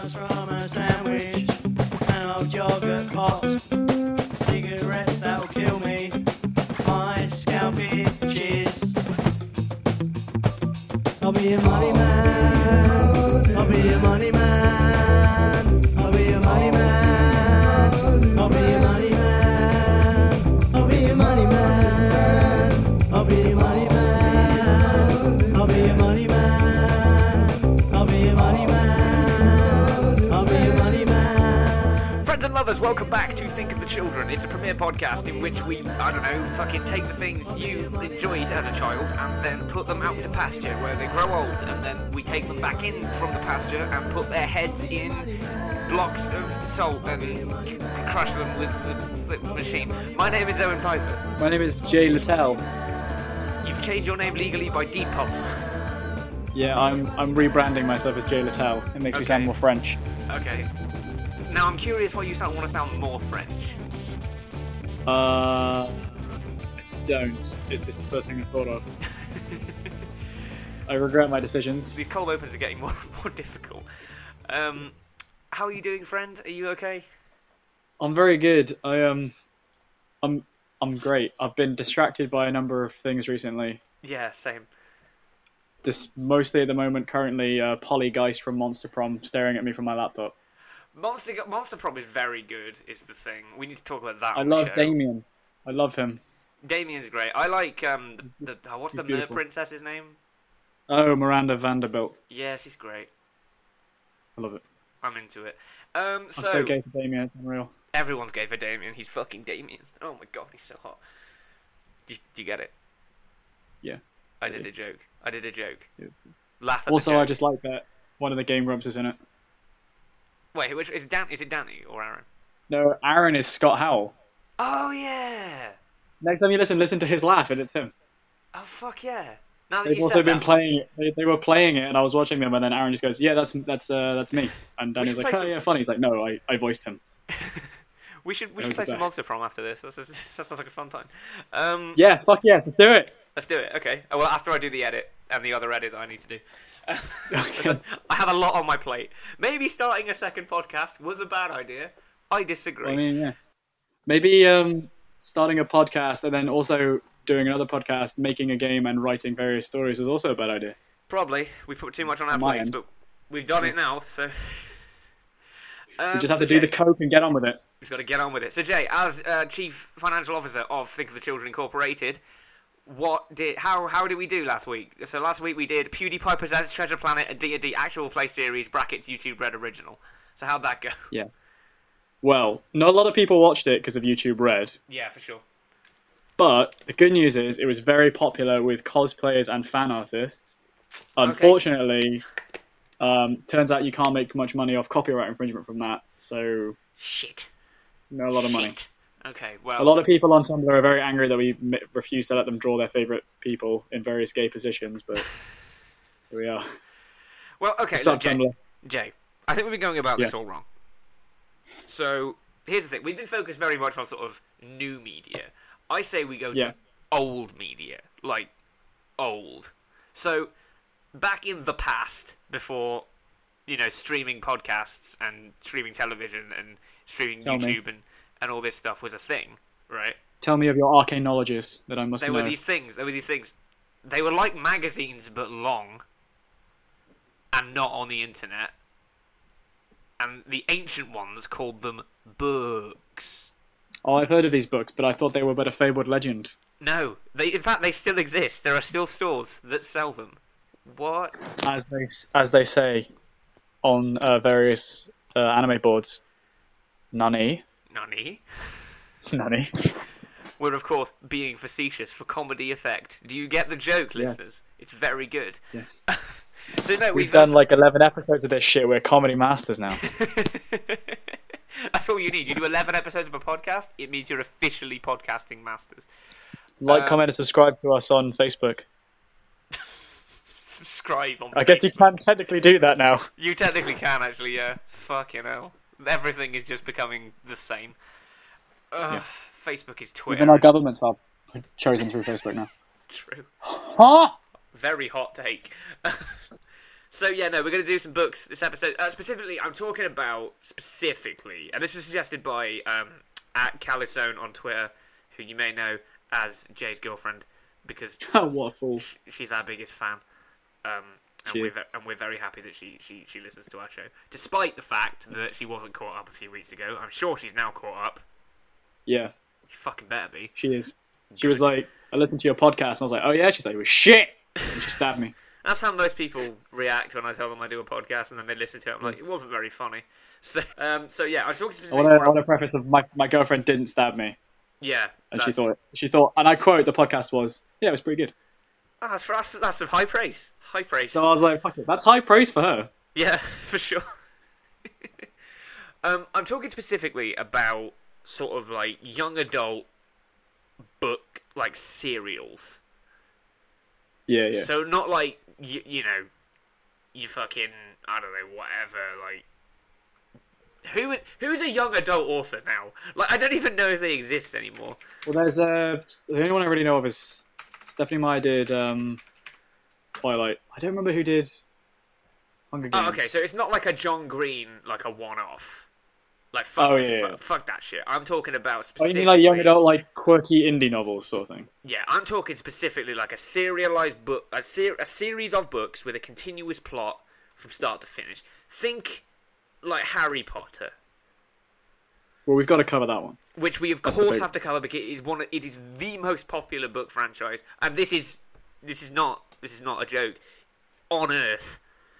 Donuts from a sandwich, an old yogurt pot, cigarettes that will kill me, my scalp itches. I'll be a money man, I'll be a money man, I'll be a money man, I'll be a money man, I'll be a money man, I'll be a money man, I'll be a money man, I'll be a money man, I'll be a money man. Friends and lovers, welcome back to Think of the Children. It's a premiere podcast in which we, fucking take the things you enjoyed as a child and then put them out to pasture where they grow old, and then we take them back in from the pasture and put their heads in blocks of salt and crush them with the flip machine. My name is Owen Piper. My name is Jay Littell. You've changed your name legally by Depop. Yeah, I'm rebranding myself as Jay Littell. It makes me sound more French. Okay. Now I'm curious why you want to sound more French. I don't. It's just the first thing I thought of. I regret my decisions. These cold opens are getting more and more difficult. How are you doing, friend? Are you okay? I'm very good. I'm great. I've been distracted by a number of things recently. Yeah, same. Just mostly at the moment, currently, Polygeist from Monster Prom staring at me from my laptop. Monster Prom is very good, is the thing. We need to talk about that. I love Damien. I love him. Damien's great. I like what's He's the Mer Princess's name? Oh, Miranda Vanderbilt. Yeah, she's great. I love it. I'm into it. I'm so gay for Damien, it's unreal. Everyone's gay for Damien. He's fucking Damien. Oh my god, he's so hot. Do you get it? Yeah. I did a joke. Yeah, Laugh at also, the joke. I just like that one of the Game Grumps is in it. Wait, which is it Danny or Aaron? No, Aaron is Scott Howell. Oh yeah. Next time you listen to his laugh, and it's him. Oh fuck yeah. Now that They've you also said been that, playing it. They were playing it, and I was watching them, and then Aaron just goes, "Yeah, that's me." And Danny was like, "Oh yeah, funny." He's like, "No, I voiced him." we should play some Monster Prom after this. That sounds like a fun time. Yes, fuck yes, let's do it. Let's do it. Okay. Well, after I do the edit and the other edit that I need to do. Okay. I have a lot on my plate. Maybe starting a second podcast was a bad idea. I disagree. I mean, yeah. Maybe starting a podcast and then also doing another podcast, making a game and writing various stories was also a bad idea. Probably. We put too much on our On my plates, end. but we've done it now, so... We just have to do the coke and get on with it. We've got to get on with it. So, Jay, as Chief Financial Officer of Think of the Children Incorporated, how did we do last week? So last week we did PewDiePie Presents Treasure Planet, a D&D actual play series, brackets YouTube Red original. So how'd that go? Yes. Well, not a lot of people watched it because of YouTube Red. Yeah, for sure. But the good news is it was very popular with cosplayers and fan artists. Unfortunately, turns out you can't make much money off copyright infringement from that. So, Shit. not a lot of money. Okay, well... A lot of people on Tumblr are very angry that we refuse to let them draw their favourite people in various gay positions, but here we are. Well, okay, What's look, up, Tumblr? Jay, I think we've been going about this Yeah. all wrong. So, here's the thing. We've been focused very much on sort of new media. I say we go to Yeah. old media. Like, old. So, back in the past, before, streaming podcasts and streaming television and streaming Tell me. YouTube and all this stuff was a thing, right? Tell me of your arcane knowledges that I must There know. were these things. They were like magazines, but long, and not on the internet. And the ancient ones called them books. Oh, I've heard of these books, but I thought they were but a fabled legend. No, in fact, they still exist. There are still stores that sell them. What? As they say on various anime boards. Nani? Nani? Nani? We're, of course, being facetious for comedy effect. Do you get the joke, Yes. listeners? It's very good. Yes. So, no, We've done like 11 episodes of this shit. We're comedy masters now. That's all you need. You do 11 episodes of a podcast, it means you're officially podcasting masters. Like, comment, and subscribe to us on Facebook. Subscribe on I guess you Facebook. can technically do that now. You technically can, actually, yeah. Fucking hell. Everything is just becoming the same. Yeah. Facebook is Twitter. Even our governments are chosen through Facebook now. True. Huh? Very hot take. So yeah, no, we're going to do some books this episode. Specifically, I'm talking about and this was suggested by at Calisone on Twitter, who you may know as Jay's girlfriend, because What a fool. she's our biggest fan. And we're very happy that she listens to our show, despite the fact that she wasn't caught up a few weeks ago. I'm sure she's now caught up. Yeah. She fucking better be. She is. She was like, I listened to your podcast, and I was like, oh yeah? She's like, it was shit! And she stabbed me. That's how most people react when I tell them I do a podcast, and then they listen to it. I'm like, it wasn't very funny. So yeah, I was talking specifically. I want to preface of my girlfriend didn't stab me. Yeah, and she thought, and I quote, the podcast was, yeah, it was pretty good. Oh, that's some high praise. High praise. So I was like, fuck it, that's high praise for her. Yeah, for sure. I'm talking specifically about sort of like young adult book, like serials. Yeah, yeah. So not like, you know, you fucking, I don't know, whatever, like... Who's a young adult author now? Like, I don't even know if they exist anymore. Well, there's the only one I really know of is Stephanie Meyer did Twilight. I don't remember who did Hunger Games. Oh, okay, so it's not like a John Green, like a one-off. Like, fuck that shit. I'm talking about specifically... Oh, you mean like young adult, like quirky indie novels sort of thing? Yeah, I'm talking specifically like a serialized book, a series of books with a continuous plot from start to finish. Think like Harry Potter. Well, we've got to cover that one. Which we of course have to cover because it is the most popular book franchise, and this is not a joke. On Earth.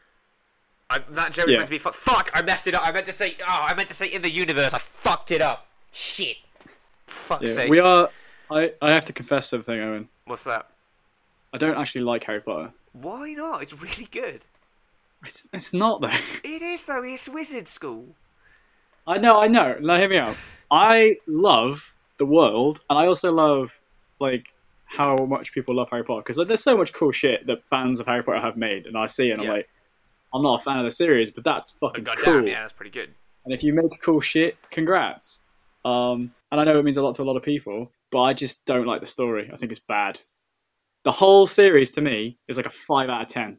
That joke is meant to be fuck. I messed it up. I meant to say in the universe. I fucked it up. Shit. Fuck's sake. We are. I have to confess something, Owen. What's that? I don't actually like Harry Potter. Why not? It's really good. It's not though. It is though. It's wizard school. I know. Now hear me out. I love the world, and I also love like how much people love Harry Potter because there's so much cool shit that fans of Harry Potter have made, and I see it and I'm like, I'm not a fan of the series, but that's fucking cool. Yeah, that's pretty good. And if you make cool shit, congrats. And I know it means a lot to a lot of people, but I just don't like the story. I think it's bad. The whole series to me is like a 5 out of 10.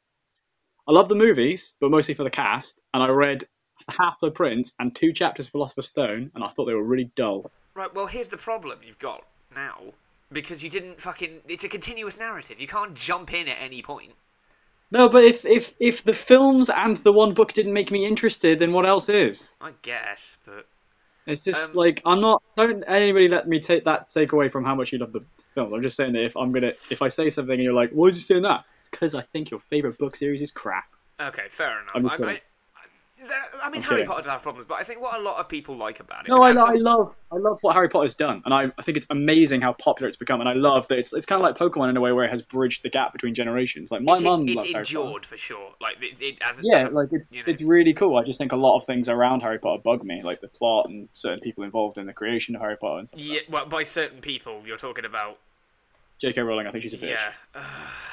I love the movies, but mostly for the cast, and I read Half-Blood Prince and 2 chapters of Philosopher's Stone, and I thought they were really dull. Right, well, here's the problem you've got now, because you didn't fucking... It's a continuous narrative. You can't jump in at any point. No, but if the films and the one book didn't make me interested, then what else is? I guess, but... It's just like, I'm not... Don't anybody let me take away from how much you love the film. I'm just saying that if I say something and you're like, why is you saying that? It's because I think your favourite book series is crap. Okay, fair enough. I mean, Harry Potter does have problems, but I think what a lot of people like about it... No, I love what Harry Potter's done, and I think it's amazing how popular it's become, and I love that it's kind of like Pokemon in a way where it has bridged the gap between generations. Like, my mum loves Harry Potter. It's endured, for sure. Like, it's really cool. I just think a lot of things around Harry Potter bug me, like the plot and certain people involved in the creation of Harry Potter and stuff like that. Well, by certain people, you're talking about... J.K. Rowling, I think she's a bitch. Yeah.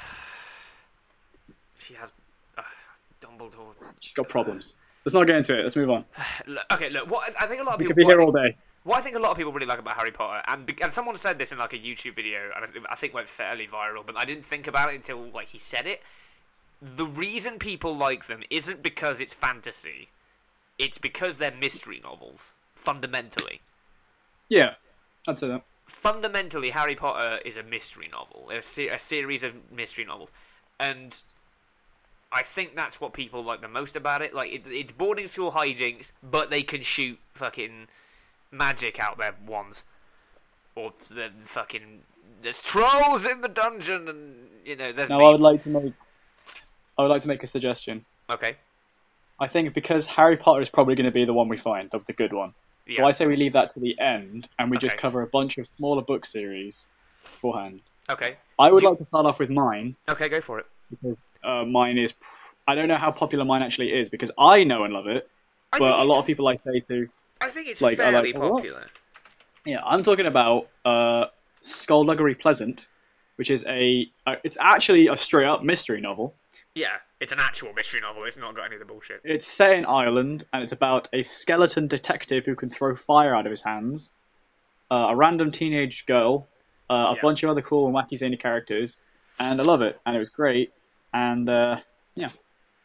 She has... Dumbledore... She's got problems. Let's not get into it. Let's move on. Okay, look. What I think a lot of people... We could be here all day. What I think a lot of people really like about Harry Potter, and someone said this in like a YouTube video, and I think went fairly viral, but I didn't think about it until like he said it. The reason people like them isn't because it's fantasy. It's because they're mystery novels, fundamentally. Yeah, I'd say that. Fundamentally, Harry Potter is a mystery novel, a series of mystery novels, and... I think that's what people like the most about it. Like, it's boarding school hijinks, but they can shoot fucking magic out their wands. Or the fucking... There's trolls in the dungeon, and, you know, there's... Now, I would like to make a suggestion. Okay. I think because Harry Potter is probably going to be the one we find, the good one. Yeah. So I say we leave that to the end, and we just cover a bunch of smaller book series beforehand. Okay. I would like to start off with mine. Okay, go for it. Because mine is... I don't know how popular mine actually is, because I know and love it, but a lot of people I say to... I think it's like, fairly popular. Yeah, I'm talking about Skullduggery Pleasant, which is it's actually a straight-up mystery novel. Yeah, it's an actual mystery novel. It's not got any of the bullshit. It's set in Ireland, and it's about a skeleton detective who can throw fire out of his hands, a random teenage girl, a bunch of other cool and wacky zany characters, and I love it, and it was great, and yeah.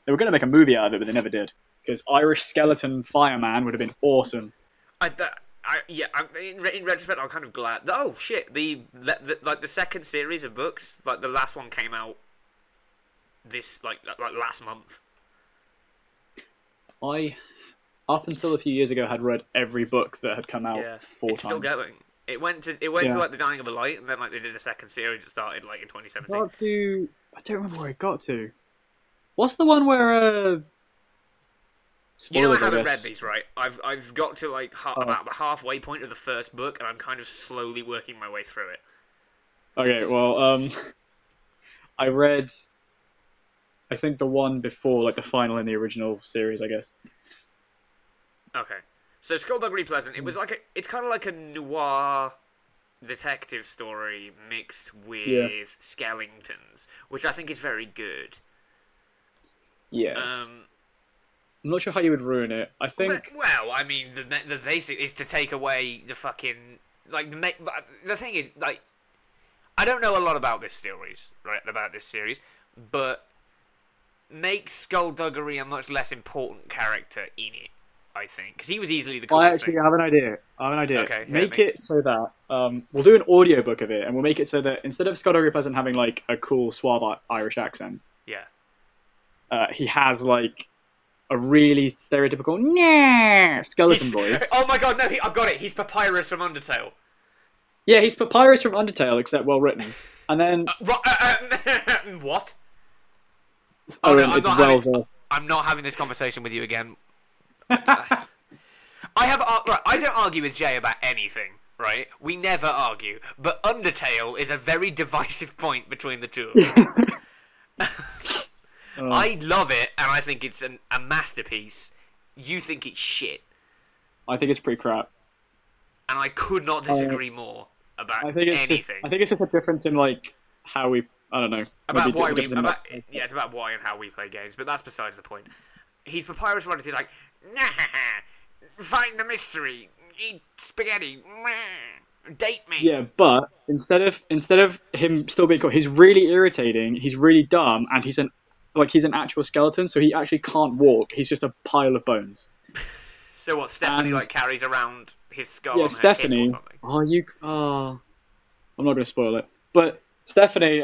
They were going to make a movie out of it, but they never did. Because Irish Skeleton Fireman would have been awesome. In retrospect, I'm kind of glad. Oh shit! The second series of books, like the last one came out this like last month. I, up until a few years ago, had read every book that had come out 4 it's times. Still going. It went to like The Dying of a Light, and then like they did a second series that started like in 2017. I don't remember where it got to. What's the one where? Spoilers, you know, I haven't read these, right? I've got to like about the halfway point of the first book, and I'm kind of slowly working my way through it. Okay, well, I read, I think the one before, like the final in the original series, I guess. Okay, so Skullduggery Pleasant. It was like it's kind of like a noir detective story mixed with skeletons, which I think is very good. Yes. I'm not sure how you would ruin it. I think. Well, I mean, the basic is to take away the fucking like the thing is like I don't know a lot about this series, right? About this series, but make Skullduggery a much less important character in it. I think because he was easily the coolest thing. I have an idea. Okay, make it so that we'll do an audiobook of it, and we'll make it so that instead of Skullduggery Pleasant having like a cool suave Irish accent, he has like a really stereotypical skeleton voice. Oh my god, no, I've got it. He's Papyrus from Undertale. Yeah, he's Papyrus from Undertale, except well written. And then what? I'm not having this conversation with you again. I don't argue with Jay about anything, right? We never argue. But Undertale is a very divisive point between the two of us. I love it, and I think it's a masterpiece. You think it's shit. I think it's pretty crap. And I could not disagree more about anything. I think it's just a difference in like how we. I don't know. It's about why and how we play games, but that's besides the point. He's Papyrus from Undertale, like, find the mystery, eat spaghetti, date me. Yeah, but instead of him still being cool, he's really irritating. He's really dumb, and he's an actual skeleton, so he actually can't walk. He's just a pile of bones. So what? Stephanie carries around his skull. Yeah, on Stephanie. Her hip or something. I'm not going to spoil it, but Stephanie,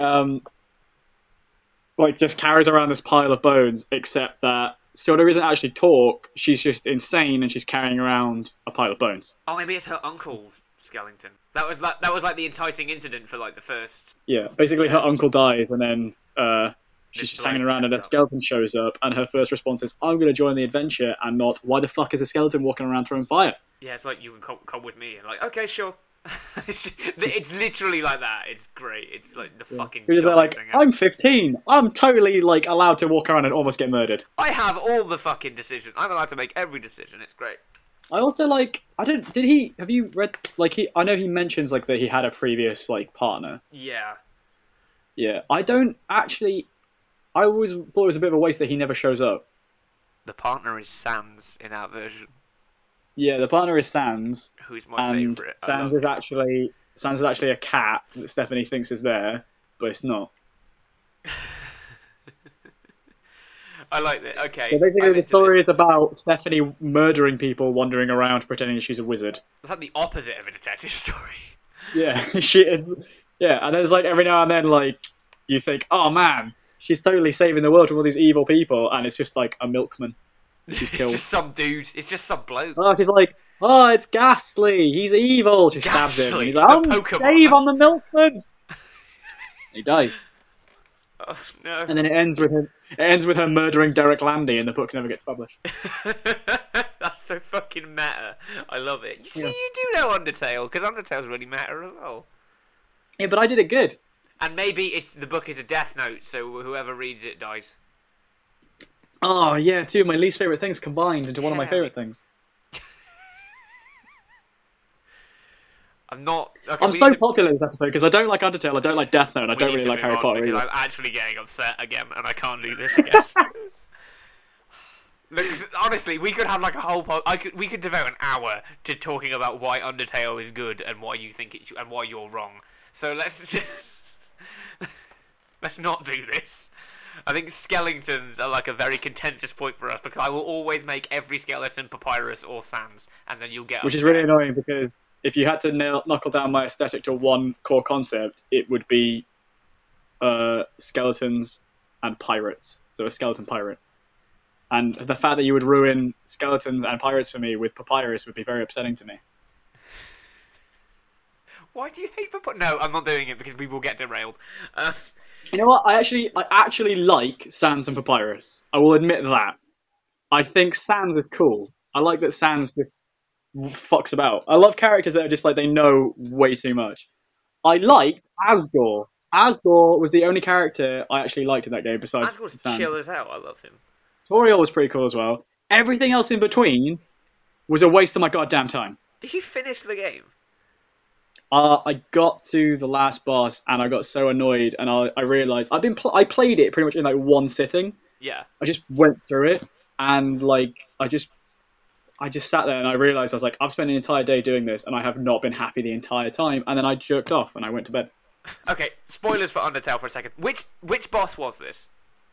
just carries around this pile of bones. Except that Sodor doesn't actually talk. She's just insane, and she's carrying around a pile of bones. Oh, maybe it's her uncle's skeleton. That was like the enticing incident for like the first. Yeah, basically her uncle dies, and then she's just hanging around and a skeleton shows up, and her first response is, I'm going to join the adventure, and not, why the fuck is a skeleton walking around throwing fire? Yeah, it's like, you can come with me, and like, okay, sure. It's literally like that. It's great. It's like the fucking Because they're like, thing I'm 15, I'm totally like allowed to walk around and almost get murdered. I have all the fucking decisions. I'm allowed to make every decision. It's great. I also have you read, I know he mentions like that he had a previous like partner. Yeah. Yeah, I always thought it was a bit of a waste that he never shows up. The partner is Sans in our version. Yeah, the partner is Sans. Who's my favourite. Sans is actually a cat that Stephanie thinks is there, but it's not. I like that. Okay. So basically the story is about Stephanie murdering people, wandering around, pretending she's a wizard. It's like the opposite of a detective story. Yeah, and there's like every now and then like you think, oh man, she's totally saving the world from all these evil people, and it's just like a milkman that she's killed. It's just some dude. It's just some bloke. Oh, she's like, oh, it's Ghastly. He's evil. She stabs him. And he's like, I'm Dave on the milkman. He dies. Oh no! And then it ends with her murdering Derek Landy, and the book never gets published. That's so fucking meta. I love it. You see, you do know Undertale, because Undertale's really meta as well. Yeah, but I did it good. And maybe the book is a death note, so whoever reads it dies. Oh yeah, two of my least favourite things combined into one of my favourite things. I'm so popular in this episode because I don't like Undertale, I don't like Death Note, and I don't really like Harry Potter either. I'm actually getting upset again, and I can't do this again. Look, honestly, we could have like a whole we could devote an hour to talking about why Undertale is good and why you think and why you're wrong. So let's not do this. I think skeletons are like a very contentious point for us because I will always make every skeleton Papyrus or Sans, and then you'll get Which is upset. really annoying because if you had to knuckle down my aesthetic to one core concept, it would be skeletons and pirates. So a skeleton pirate. And the fact that you would ruin skeletons and pirates for me with Papyrus would be very upsetting to me. Why do you hate Papyrus? No, I'm not doing it because we will get derailed. You know what? I actually like Sans and Papyrus. I will admit that. I think Sans is cool. I like that Sans just fucks about. I love characters that are just like they know way too much. I liked Asgore. Asgore was the only character I actually liked in that game besides Asgore's Sans. chill as hell. I love him. Toriel was pretty cool as well. Everything else in between was a waste of my goddamn time. Did you finish the game? I got to the last boss and I got so annoyed, and I realized I played it pretty much in like one sitting. Yeah. I just went through it and like I just sat there and I realized I was like, I've spent an entire day doing this and I have not been happy the entire time, and then I jerked off and I went to bed. Okay, spoilers for Undertale for a second. Which boss was this?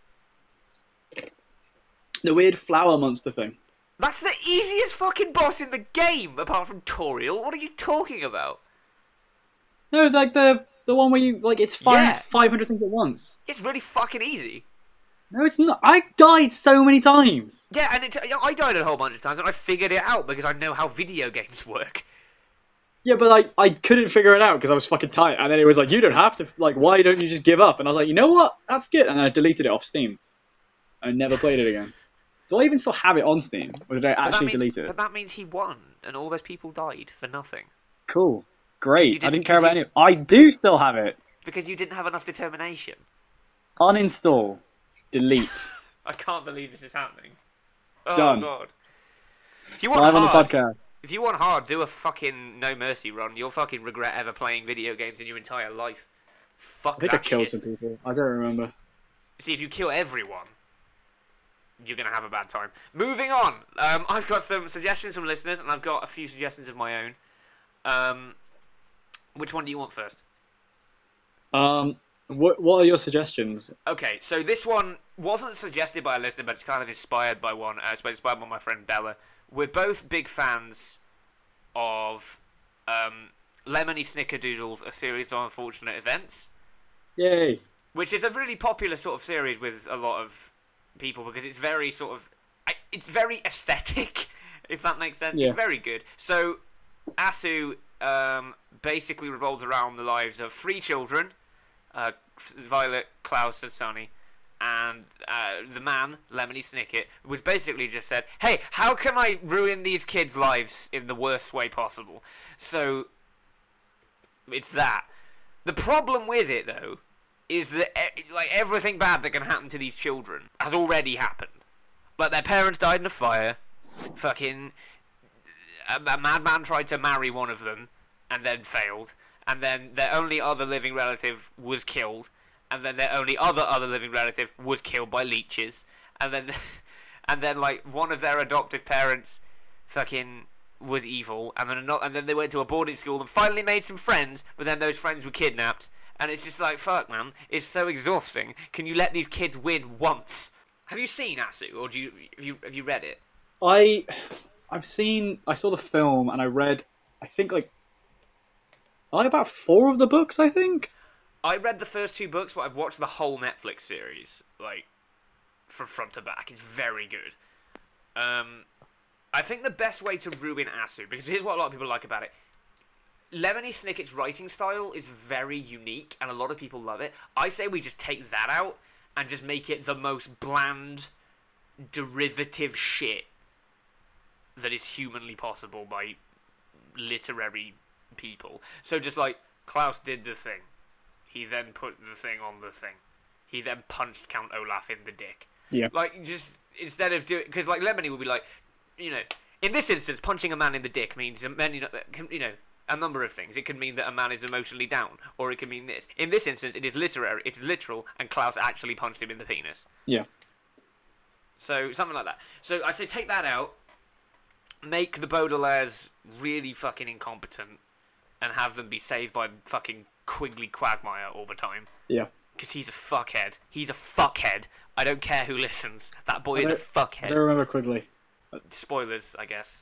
The weird flower monster thing. That's the easiest fucking boss in the game, apart from Toriel. What are you talking about? No, like the one where you like it's 500 things at once. It's really fucking easy. No, it's not. I died so many times. Yeah, and I died a whole bunch of times, and I figured it out because I know how video games work. Yeah, but I couldn't figure it out because I was fucking tired. And then it was like, you don't have to. Like, why don't you just give up? And I was like, you know what? That's good. And I deleted it off Steam. I never played it again. Do I even still have it on Steam, or did I actually delete it? But that means he won, and all those people died for nothing. Cool. Great. I didn't care about you- any of it. I do still have it. Because you didn't have enough determination. Uninstall. Delete. I can't believe this is happening. Oh, Done. God. If you want Live on the hard, podcast. if you want hard, do a fucking No Mercy run. You'll fucking regret ever playing video games in your entire life. Fuck I think I that killed shit. some people. I don't remember. See, if you kill everyone, you're going to have a bad time. Moving on. I've got some suggestions from listeners, and I've got a few suggestions of my own. Which one do you want first? What are your suggestions? Okay, so this one wasn't suggested by a listener, but it's kind of inspired by one. It's inspired by my friend Bella. We're both big fans of Lemony Snickerdoodles, A Series of Unfortunate Events, Yay. which is a really popular sort of series with a lot of people because it's very sort of... It's very aesthetic, if that makes sense. Yeah. It's very good. So, Asu basically revolves around the lives of 3 children, Violet, Klaus, and Sonny, and the man, Lemony Snicket, was basically just said, hey, how can I ruin these kids' lives in the worst way possible? So, it's that. The problem with it, though, is that like everything bad that can happen to these children has already happened. Like, their parents died in a fire, fucking... A madman tried to marry one of them, and then failed, and then their only other living relative was killed, and then their only other living relative was killed by leeches, and then like one of their adoptive parents fucking was evil, and then they went to a boarding school and finally made some friends, but then those friends were kidnapped, and it's just like, fuck, man, it's so exhausting. Can you let these kids win once? Have you seen Asu, or have you read it? I saw the film and I read, I think like about 4 of the books, I think. I read the first 2 books, but I've watched the whole Netflix series, like, from front to back. It's very good. I think the best way to ruin Asu, because here's what a lot of people like about it. Lemony Snicket's writing style is very unique, and a lot of people love it. I say we just take that out and just make it the most bland, derivative shit that is humanly possible by literary people. So just like, Klaus did the thing. He then put the thing on the thing. He then punched Count Olaf in the dick. Yeah. Like, just, instead of doing... Because, like, Lemony would be like, in this instance, punching a man in the dick means, a number of things. It could mean that a man is emotionally down, or it could mean this. In this instance, it is literal, and Klaus actually punched him in the penis. Yeah. So, something like that. So, I say take that out, make the Baudelaires really fucking incompetent, and have them be saved by fucking Quigley Quagmire all the time. Yeah. Because he's a fuckhead. He's a fuckhead. I don't care who listens. That boy is a I fuckhead. don't remember Quigley. Spoilers, I guess.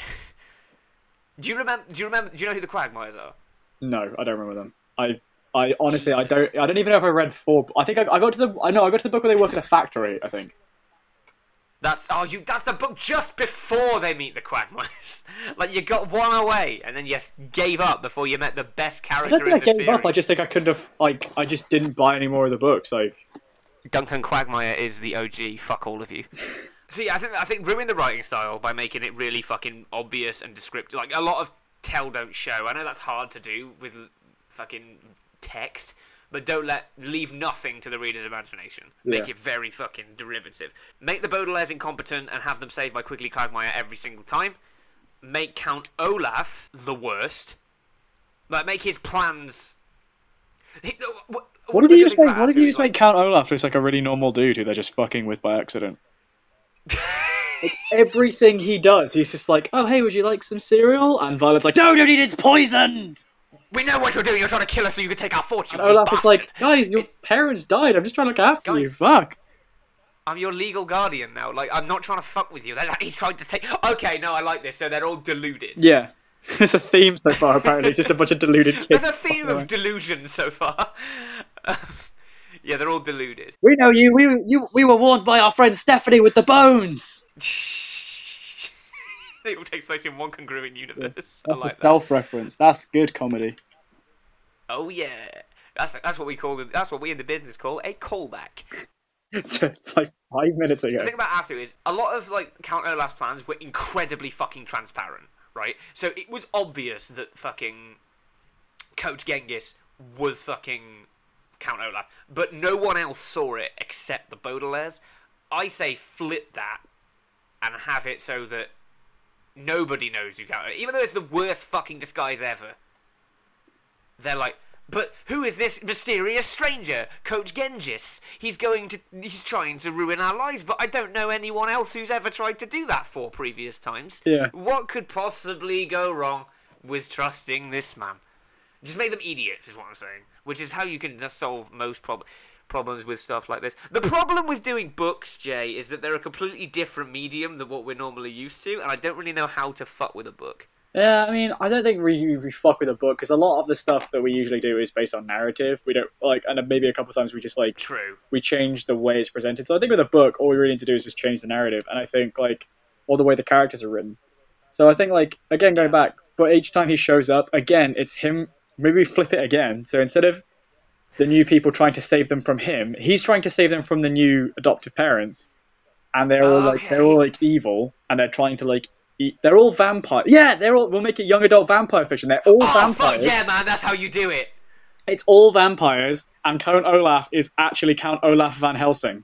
Do you remember? Do you know who the Quagmires are? No, I don't remember them. I honestly, I don't even know if I read 4. I think I got to the book where they work at a factory, I think. That's the book just before they meet the Quagmires. Like, you got one away, and then you gave up before you met the best I character don't think in I the gave series. up. I just think I couldn't have. I just didn't buy any more of the books. Like, Duncan Quagmire is the OG. Fuck all of you. See, I think ruin the writing style by making it really fucking obvious and descriptive. Like, a lot of tell don't show. I know that's hard to do with fucking text, but leave nothing to the reader's imagination. Make it very fucking derivative. Make the Baudelaires incompetent and have them saved by Quigley Quagmire every single time. Make Count Olaf the worst. Like, make his plans. what if you just make Count Olaf just like a really normal dude who they're just fucking with by accident? Like, everything he does, he's just like, oh hey, would you like some cereal? And Violet's like, no, dude, it's poisoned. We know what you're doing. You're trying to kill us so you can take our fortune. And Olaf is like, guys, your parents died. I'm just trying to look after you. Fuck. I'm your legal guardian now. Like, I'm not trying to fuck with you. He's trying to take... Okay, no, I like this. So they're all deluded. Yeah. It's a theme so far, apparently. Just a bunch of deluded kids. There's a theme of delusion so far. Yeah, they're all deluded. We know you. We were warned by our friend Stephanie with the bones. It all takes place in one congruent universe. That's a self-reference. That's good comedy. Oh yeah, that's what we call it. That's what we in the business call a callback. It's like 5 minutes ago. The thing about Asu is a lot of like Count Olaf's plans were incredibly fucking transparent, right? So it was obvious that fucking Coach Genghis was fucking Count Olaf, but no one else saw it except the Baudelaires. I say flip that and have it so that nobody knows who Count Olaf is, even though it's the worst fucking disguise ever. They're like, but who is this mysterious stranger? Coach Genghis. He's trying to ruin our lives, but I don't know anyone else who's ever tried to do that 4 previous times. Yeah. What could possibly go wrong with trusting this man? Just make them idiots, is what I'm saying. Which is how you can just solve most problems with stuff like this. The problem with doing books, Jay, is that they're a completely different medium than what we're normally used to, and I don't really know how to fuck with a book. Yeah, I mean, I don't think we fuck with a book, because a lot of the stuff that we usually do is based on narrative. We don't, like, and maybe a couple of times we just, like... True. We change the way it's presented. So I think with a book, all we really need to do is just change the narrative, and I think, like, or the way the characters are written. So I think, like, again, going back, but each time he shows up, again, it's him... Maybe we flip it again. So instead of the new people trying to save them from him, he's trying to save them from the new adoptive parents. And they're all like evil, and they're trying to like eat. They're all vampire. Yeah, we'll make it young adult vampire fiction. They're all vampires. Fuck yeah, man, that's how you do it. It's all vampires, and Count Olaf is actually Count Olaf Van Helsing.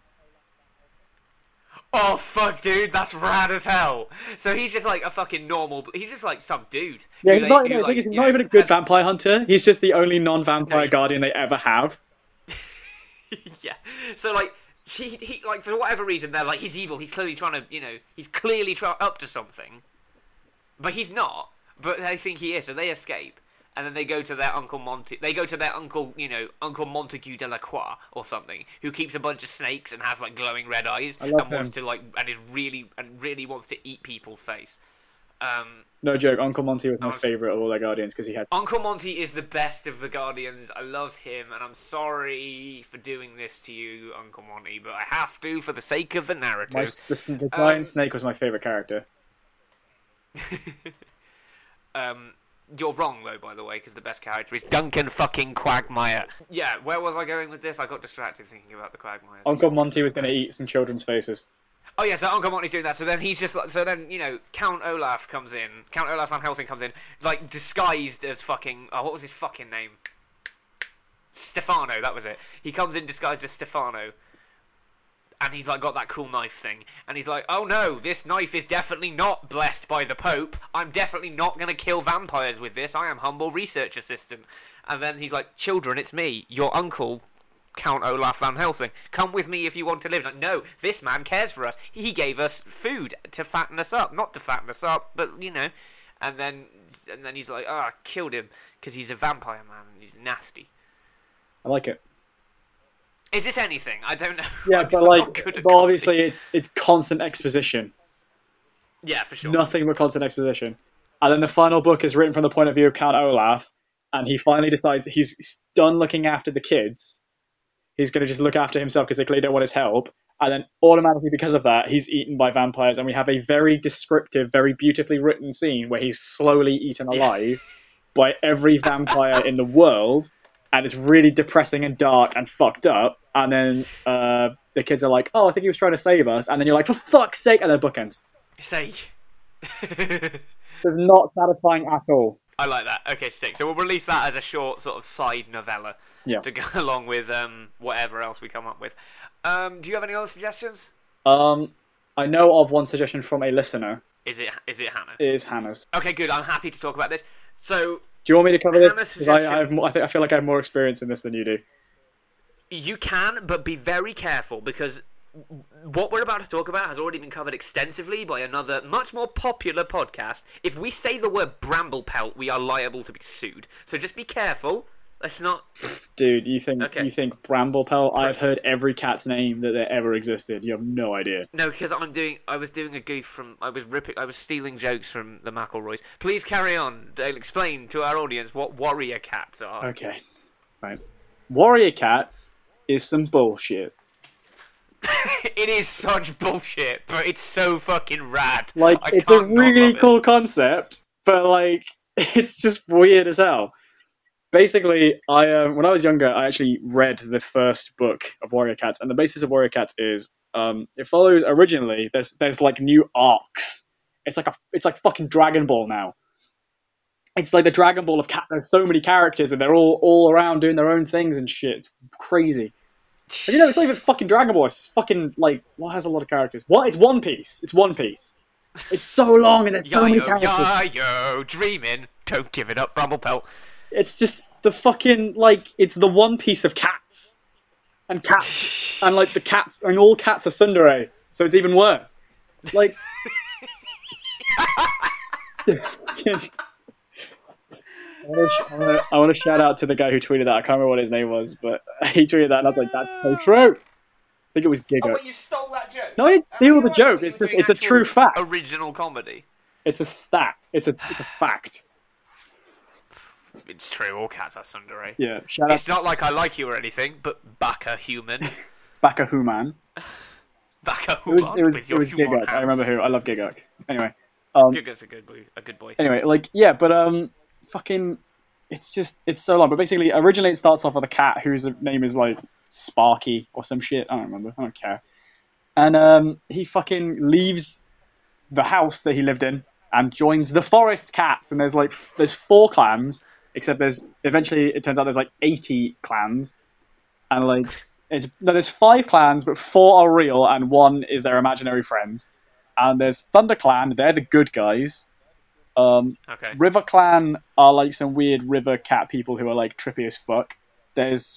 Oh fuck, dude, that's rad as hell. So he's just like a fucking normal. He's just like some dude. Yeah, he's not even a good vampire hunter. He's just the only non-vampire guardian they ever have. Yeah. So like he like for whatever reason they're like he's evil. He's clearly trying to he's clearly up to something, but he's not. But they think he is, so they escape. And then they go to their Uncle Monty. They go to their uncle, Uncle Montague de la Croix or something, who keeps a bunch of snakes and has like glowing red eyes and wants to really wants to eat people's face. No joke. Uncle Monty was my favorite of all their guardians because he had. Uncle Monty is the best of the guardians. I love him, and I'm sorry for doing this to you, Uncle Monty, but I have to for the sake of the narrative. The giant snake was my favorite character. You're wrong, though, by the way, because the best character is Duncan fucking Quagmire. Yeah, where was I going with this? I got distracted thinking about the Quagmire. Uncle Monty was going to eat some children's faces. Oh, yeah, so Uncle Monty's doing that. So then he's just like... So then, Count Olaf comes in. Count Olaf Van Helsing comes in, like, disguised as fucking... Oh, what was his fucking name? Stefano, that was it. He comes in disguised as Stefano. And he's like got that cool knife thing, and he's like, "Oh no, this knife is definitely not blessed by the Pope. I'm definitely not going to kill vampires with this. I am humble research assistant." And then he's like, "Children, it's me, your uncle, Count Olaf Van Helsing. Come with me if you want to live." Like, no, this man cares for us. He gave us food to fatten us up, not to fatten us up, but And then he's like, I killed him because he's a vampire man. And he's nasty. I like it. Is this anything? I don't know. Yeah, I'm but not like, good at but comedy. obviously it's constant exposition. Yeah, for sure. Nothing but constant exposition. And then the final book is written from the point of view of Count Olaf, and he finally decides he's done looking after the kids. He's going to just look after himself because they clearly don't want his help. And then automatically, because of that, he's eaten by vampires. And we have a very descriptive, very beautifully written scene where he's slowly eaten alive by every vampire in the world. And it's really depressing and dark and fucked up. And then the kids are like, oh, I think he was trying to save us. And then you're like, for fuck's sake, and then bookends. Say. It's not satisfying at all. I like that. Okay, sick. So we'll release that as a short sort of side novella to go along with whatever else we come up with. Do you have any other suggestions? I know of one suggestion from a listener. Is it Hannah? It is Hannah's. Okay, good. I'm happy to talk about this. So, do you want me to cover Hannah's this? Because I feel like I have more experience in this than you do. you can, but be very careful because what we're about to talk about has already been covered extensively by another much more popular podcast. If we say the word Bramblepelt, we are liable to be sued. So just be careful. Let's not. Dude, you think Bramblepelt? I've heard every cat's name that there ever existed. You have no idea. No, because I was doing a goof from. I was stealing jokes from the McElroys. Please carry on. I'll explain to our audience what warrior cats are. Okay, right. Warrior cats is some bullshit. It is such bullshit, but it's so fucking rad. Like, it's a really cool concept, but like, it's just weird as hell. Basically, when I was younger, I actually read the first book of Warrior Cats, and the basis of Warrior Cats is it follows originally. There's like new arcs. It's like fucking Dragon Ball now. It's like the Dragon Ball of cat. There's so many characters, and they're all around doing their own things and shit. It's crazy. But, it's not even fucking Dragon Ball. It's fucking like what has a lot of characters. What? It's One Piece. It's One Piece. It's so long and there's so many characters. Yo, dreaming. Don't give it up, Bramblepelt. It's just the fucking, like, it's the One Piece of cats. And cats. And, like, the cats, and all cats are tsundere. So it's even worse. Like... I want to shout out to the guy who tweeted that. I can't remember what his name was, but he tweeted that and I was like, that's so true. I think it was Giga. Oh, but you stole that joke? No, I didn't steal the joke. It's a true fact. Original comedy. It's a stat. It's a fact. It's true, all cats are tsundere. Yeah, shout out. It's not like I like you or anything, but Baka human. Baka Human. Baka human. It was Gigak. I remember who. I love Gigak. Anyway. Gigak's a good boy. Anyway, like, yeah, but fucking, it's so long. But basically, originally it starts off with a cat whose name is like Sparky or some shit. I don't remember. I don't care. And he fucking leaves the house that he lived in and joins the Forest Cats. And there's 4 clans, except eventually it turns out there's like 80 clans, and like there's 5 clans, but 4 are real and 1 is their imaginary friends. And there's Thunder Clan, they're the good guys. Okay. River Clan are like some weird river cat people who are like trippy as fuck. There's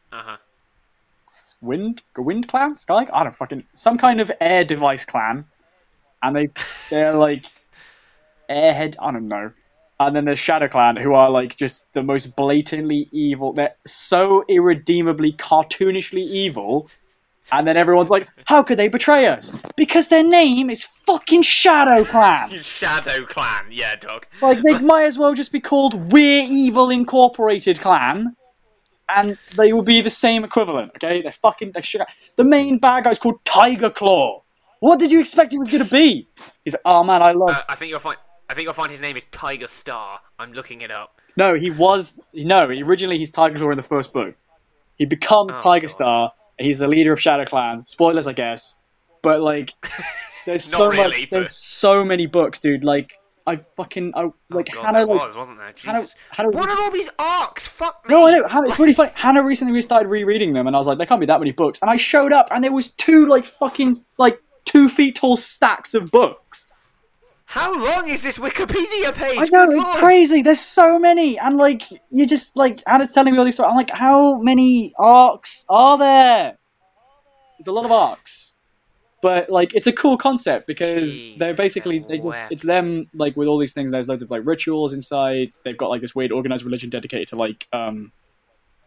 Wind Clan? Sky? I don't fucking... Some kind of air device clan. And they're like airhead, I don't know. And then there's Shadow Clan, who are like just the most blatantly evil. They're so irredeemably, cartoonishly evil. And then everyone's like, how could they betray us? Because their name is fucking Shadow Clan. Shadow Clan, yeah, dog. Like, they might as well just be called We're Evil Incorporated Clan. And they will be the same equivalent, okay? They're sugar. The main bad guy's called Tiger Claw. What did you expect he was going to be? He's like, oh man, I love... I think you'll find his name is Tiger Star. I'm looking it up. No, originally he's Tiger Claw in the first book. He becomes Tiger Star. He's the leader of Shadow Clan. Spoilers, I guess. But, like, there's so many books, dude. Like, Hannah, Hannah, wasn't there? Jesus. Hannah, what are all these arcs? Fuck me. No, I know. Hannah, it's really funny. Hannah recently started rereading them, and I was like, there can't be that many books. And I showed up, and there was 2, 2 feet tall stacks of books. How long is this Wikipedia page? I know, it's crazy. There's so many. And, like, you just, like, Hannah's telling me all these stories. I'm like, how many arcs are there? There's a lot of arcs. But, like, it's a cool concept because they're basically, it's them, like, with all these things. There's loads of, like, rituals inside. They've got, like, this weird organized religion dedicated to, like,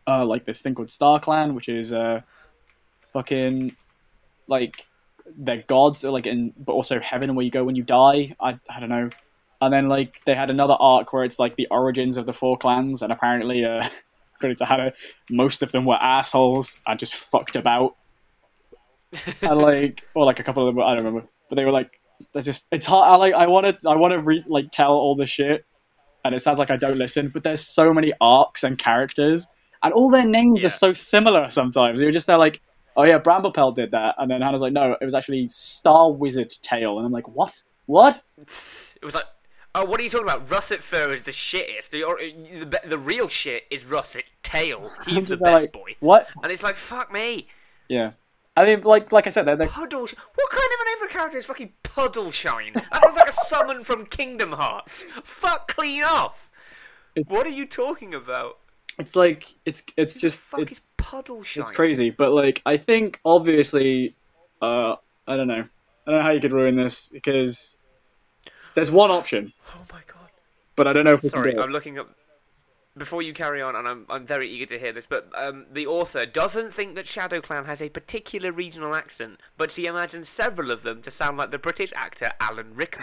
like this thing called Star Clan, which is fucking like they're gods, like but also heaven where you go when you die. I don't know. And then like they had another arc where it's like the origins of the four clans, and apparently, according to Hannah, most of them were assholes and just fucked about. And like, or like a couple of them, I don't remember, but they were like, they're just. It's hard. I want to tell all the shit, and it sounds like I don't listen. But there's so many arcs and characters, and all their names are so similar. Sometimes you're just there like, oh yeah, Bramblepelt did that, and then Hannah's like, no, it was actually Star Wizard Tail, and I'm like, what? What? It was like, oh, what are you talking about? Russet Fur is the shittest. The real shit is Russet Tail. He's the best like, boy. What? And it's like, fuck me. Yeah. I mean, like I said, they're Puddle. What kind of an name for a character is fucking Puddleshine? That sounds like a summon from Kingdom Hearts. Fuck clean off. What are you talking about? It's like it's just it's Puddleshine. It's crazy, but like I think obviously, I don't know how you could ruin this because there's one option. Oh my god! But I don't know if Sorry, I'm looking up. Before you carry on, and I'm very eager to hear this, but the author doesn't think that Shadow Clan has a particular regional accent, but she imagines several of them to sound like the British actor Alan Rickman.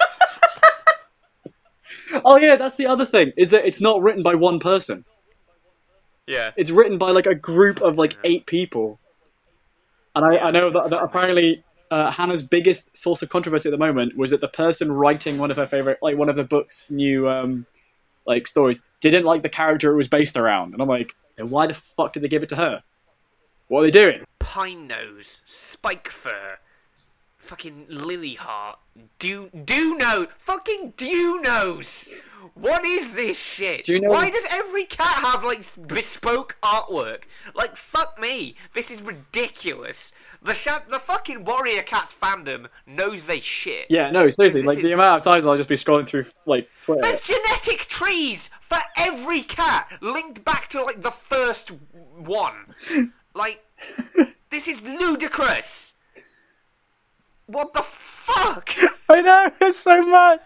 Oh yeah, that's the other thing, is that it's not written by one person. Yeah. It's written by like a group of like 8 people. And I know that apparently Hannah's biggest source of controversy at the moment was that the person writing one of her favorite, like one of the book's new like stories, didn't like the character it was based around. And I'm like, then why the fuck did they give it to her? What are they doing? Pine Nose, Spike Fur, fucking Lilyheart, Duno, fucking Dunos. What is this shit? Why does every cat have like bespoke artwork? Like, fuck me, this is ridiculous. The fucking Warrior Cats fandom knows they shit. Yeah, no, seriously, like the amount of times I'll just be scrolling through like Twitter. There's genetic trees for every cat linked back to like the first one. Like, this is ludicrous. What the fuck? I know, it's so much.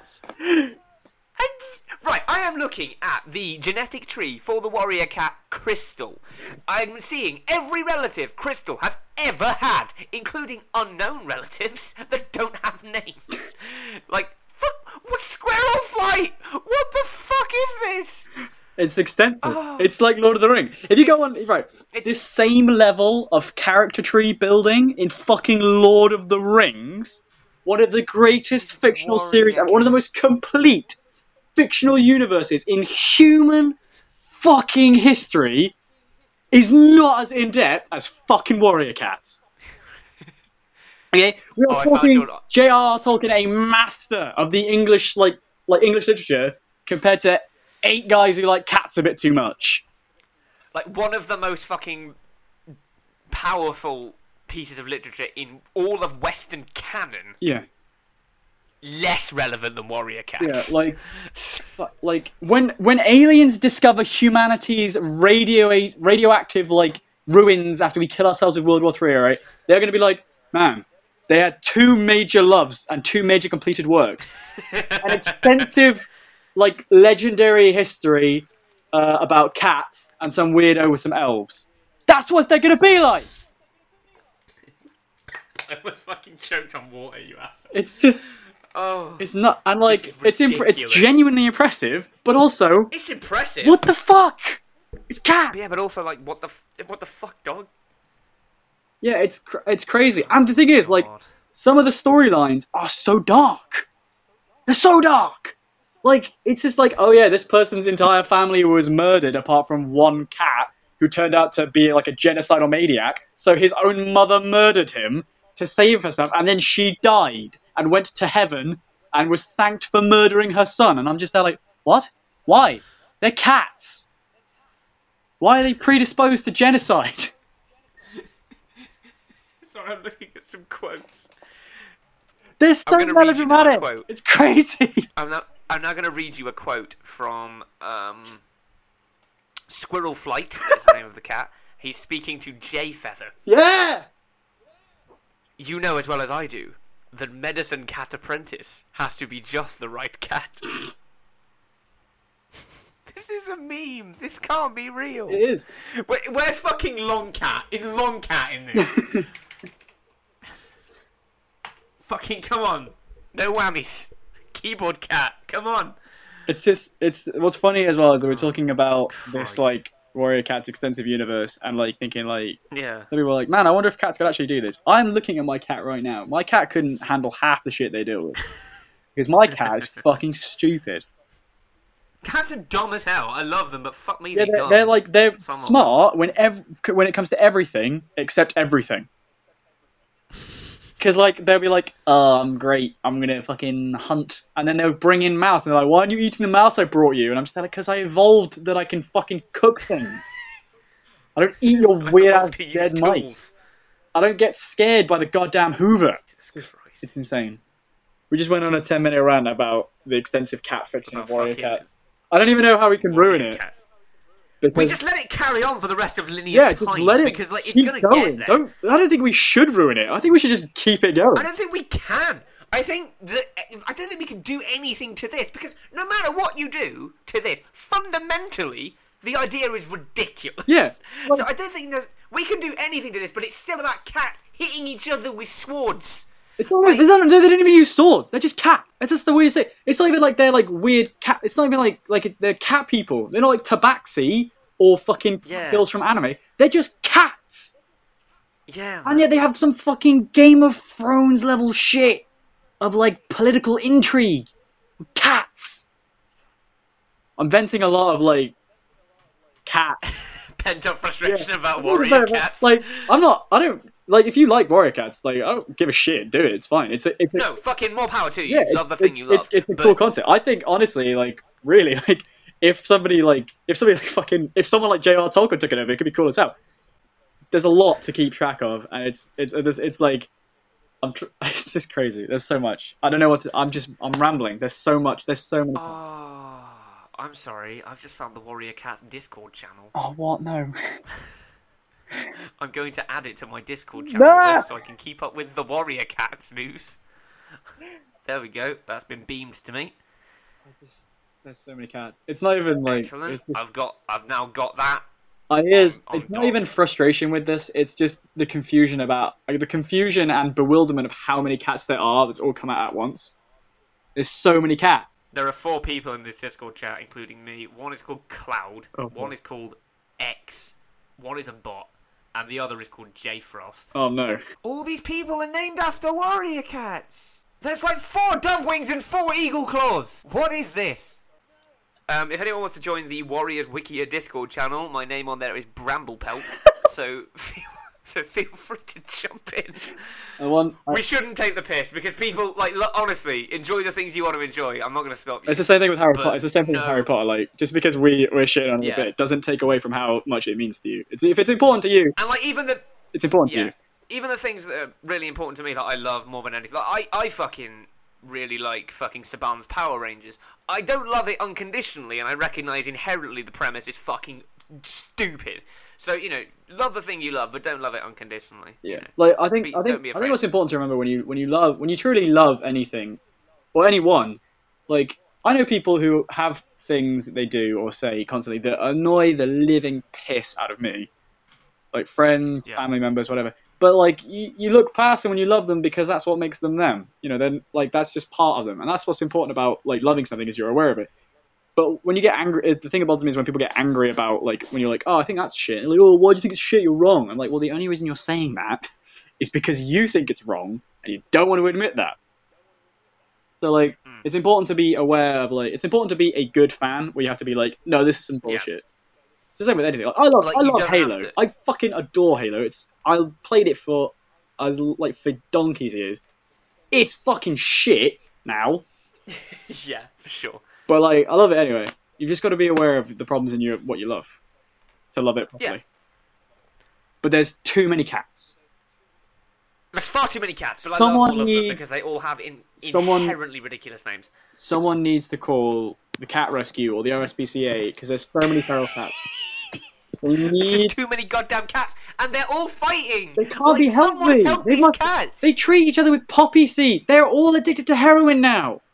Right, I am looking at the genetic tree for the warrior cat Crystal. I'm seeing every relative Crystal has ever had, including unknown relatives that don't have names. Like, what Squirrel Flight? What the fuck is this? It's extensive. It's like Lord of the Rings. If you go on, right, this same level of character tree building in fucking Lord of the Rings, one of the greatest fictional series and one of the most complete fictional universes in human fucking history, is not as in-depth as fucking Warrior Cats. Okay? We are talking J.R.R. Tolkien, a master of the English, like English literature, compared to 8 guys who like cats a bit too much. Like, one of the most fucking powerful pieces of literature in all of Western canon. Yeah. Less relevant than Warrior Cats. Yeah, like when aliens discover humanity's radioactive like ruins after we kill ourselves with World War III, right? They're going to be like, man, they had 2 major loves and 2 major completed works, an extensive like legendary history about cats and some weirdo with some elves. That's what they're going to be like. I was fucking choked on water, you asshole. It's just. Oh, it's not, and like it's genuinely impressive, but also it's impressive. What the fuck? It's cats. Yeah, but also like what the fuck, dog? Yeah, it's crazy. And the thing is, like, some of the storylines are so dark. They're so dark. Like, it's just like, oh yeah, this person's entire family was murdered apart from one cat who turned out to be like a genocidal maniac. So his own mother murdered him to save herself, and then she died and went to heaven and was thanked for murdering her son. And I'm just there like, what? Why? They're cats. Why are they predisposed to genocide? Sorry, I'm looking at some quotes. They're so melodramatic. It's crazy. I'm now going to read you a quote from Squirrel Flight, is the name of the cat. He's speaking to Jay Feather. Yeah! You know as well as I do that Medicine Cat Apprentice has to be just the right cat. This is a meme. This can't be real. It is. Wait, where's fucking Long Cat? Is Long Cat in this? Fucking come on. No whammies. Keyboard Cat. Come on. It's just, it's what's funny as well is that we're talking about Christ. this like Warrior Cats extensive universe and like thinking like Yeah. some people are like, man, I wonder if cats could actually do this. I'm looking at my cat right now. My cat couldn't handle half the shit they deal with because my cat is fucking stupid. Cats are dumb as hell. I love them, but fuck me, Yeah, they're dumb. they're Some of smart when it comes to everything except everything. Because like they'll be like, "Oh, I'm great. I'm gonna fucking hunt," and then they'll bring in mouse, and they're like, "Why aren't you eating the mouse I brought you?" And I'm just like, "Because I evolved that I can fucking cook things. I don't eat your weird ass to use dead tools. mice. I don't get scared by the goddamn Hoover." Jesus Christ. It's insane. We just went on a 10-minute rant about the extensive cat fiction of About Warrior fucking Cats. I don't even know how we can ruin it. Cat. Because, We just let it carry on for the rest of linear yeah, time. just let it because like it's keep gonna going. get there. I don't think we should ruin it. I think we should just keep it going. I don't think we can. I don't think we can do anything to this because no matter what you do to this, fundamentally the idea is ridiculous. Yeah. So I don't think we can do anything to this, but it's still about cats hitting each other with swords. It's not, they don't even use swords. They're just cat. It's just the weirdest thing. It's not even like they're like weird cat. It's not even like they're cat people. They're not like Tabaxi or fucking Yeah. girls from anime. They're just cats. Yeah. And yet they have some fucking Game of Thrones level shit of like political intrigue. Cats. I'm venting a lot of like cat. Pent up frustration Yeah. about It's not warrior about- cats. Like I don't like if you like Warrior Cats. Like I don't give a shit. Do it. It's fine. It's a no, fucking more power to you. yeah, Love the thing you love. it's a but cool concept. I think honestly, like really, like if someone like JR Tolkien took it over, it could be cool as hell. There's a lot to keep track of, and it's like it's just crazy. There's so much. I don't know what to. I'm rambling. There's so much. There's so many cats. Oh, I'm sorry. I've just found the Warrior Cats Discord channel. Oh what? No. I'm going to add it to my Discord channel No! so I can keep up with the Warrior Cats news. There we go. That's been beamed to me. There's so many cats. It's not even like. Excellent. It's just, I've now got that. it's on not doc. even frustration with this. It's just the confusion and bewilderment of how many cats there are that's all come out at once. There's so many cats. There are 4 people in this Discord chat, including me. One is called Cloud. Oh, one boy. is called X. One is a bot. And the other is called J Frost. Oh no. All these people are named after warrior cats. There's like 4 dove wings and 4 eagle claws. What is this? If anyone wants to join the Warriors Wikia Discord channel, my name on there is Bramblepelt. so feel free to jump in. We shouldn't take the piss because people honestly enjoy the things you want to enjoy. I'm not going to stop you. It's the same thing with Harry But Potter. It's the same thing no. with Harry Potter. Like just because we're shitting on it Yeah. a bit doesn't take away from how much it means to you. If it's important to you, And like even the it's important to you. even the things that are really important to me that I love more than anything. Like, I fucking really like fucking Saban's Power Rangers. I don't love it unconditionally, and I recognise inherently the premise is fucking stupid. So, love the thing you love, but don't love it unconditionally. Yeah. Like I think don't be afraid. what's important to remember when you truly love anything or anyone, like I know people who have things that they do or say constantly that annoy the living piss out of me. Like friends, Yeah. family members, whatever. But like you look past them when you love them because that's what makes them them. Then like that's just part of them, and that's what's important about like loving something is you're aware of it. But when you get angry, the thing that bothers me is when people get angry about like when you're like, oh, I think that's shit. And like, oh, why do you think it's shit? You're wrong. I'm like, well, the only reason you're saying that is because you think it's wrong and you don't want to admit that. So like, it's important to be aware of like, it's important to be a good fan where you have to be like, no, this is some bullshit. It's the same with anything. Like, I love you don't Halo. have to. I fucking adore Halo. I played it for donkey's years. It's fucking shit now, Yeah, for sure. but like I love it anyway. You've just got to be aware of the problems in what you love to love it properly. Yeah. But there's too many cats. There's far too many cats, but I Someone love all of them needs- because they all have someone- inherently ridiculous names. Someone needs to call the cat rescue or the RSPCA because there's so many feral cats. They There's need. too many goddamn cats, and they're all fighting. They can't be Someone healthy. help They these must. cats. They treat each other with poppy seed. They're all addicted to heroin now.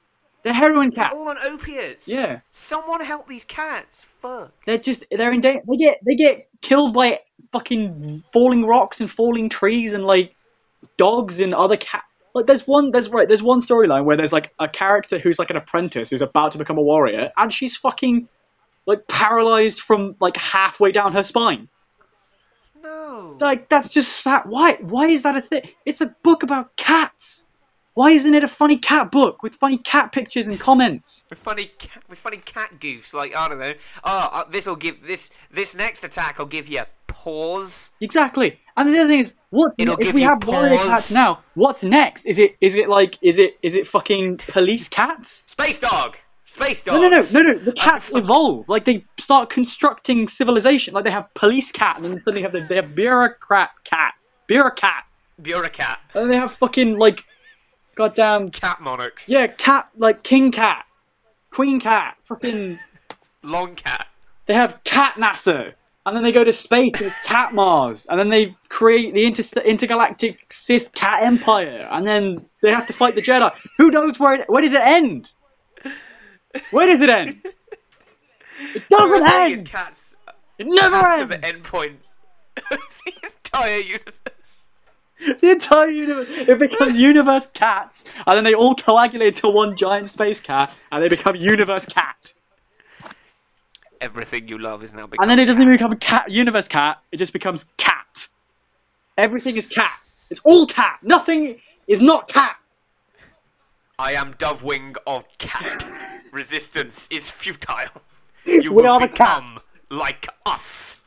They're heroin They're cats. all on opiates. Yeah. Someone help these cats. Fuck. They're in danger. They get killed by fucking falling rocks and falling trees and like dogs and other cat. Like there's one storyline where there's like a character who's like an apprentice who's about to become a warrior, and she's fucking like paralyzed from like halfway down her spine. No. Like that's just sad. Why is that a thing? It's a book about cats. Why isn't it a funny cat book with funny cat pictures and comments? With funny cat goofs, like I don't know. Oh, this'll give this next attack will give you paws. Exactly. And the other thing is, It'll if give we you have warrior paws. cats now? What's next? Is it fucking police cats? Space dog. Space No. dogs. The cats evolve. Like they start constructing civilization. Like they have police cat, and then suddenly they have bureaucrat cat, bureaucrat, Bureaucrat. and then they have fucking like, goddamn, Cat monarchs. yeah, cat like king cat, queen cat, fucking. Long cat. They have cat NASA, and then they go to space and it's cat Mars, and then they create the intergalactic Sith cat empire, and then they have to fight the Jedi. Who knows where does it end? Where does it end? It doesn't What I'm saying is end. cats. It never Cats are the ends. end point of the entire universe. The entire universe. It becomes universe cats, and then they all coagulate into one giant space cat, and they become universe cat. Everything you love is now becoming. And then it doesn't even become cat universe cat. It just becomes cat. Everything is cat. It's all cat. Nothing is not cat. I am Dovewing of cat. Resistance is futile. You We will are the become cat. like us.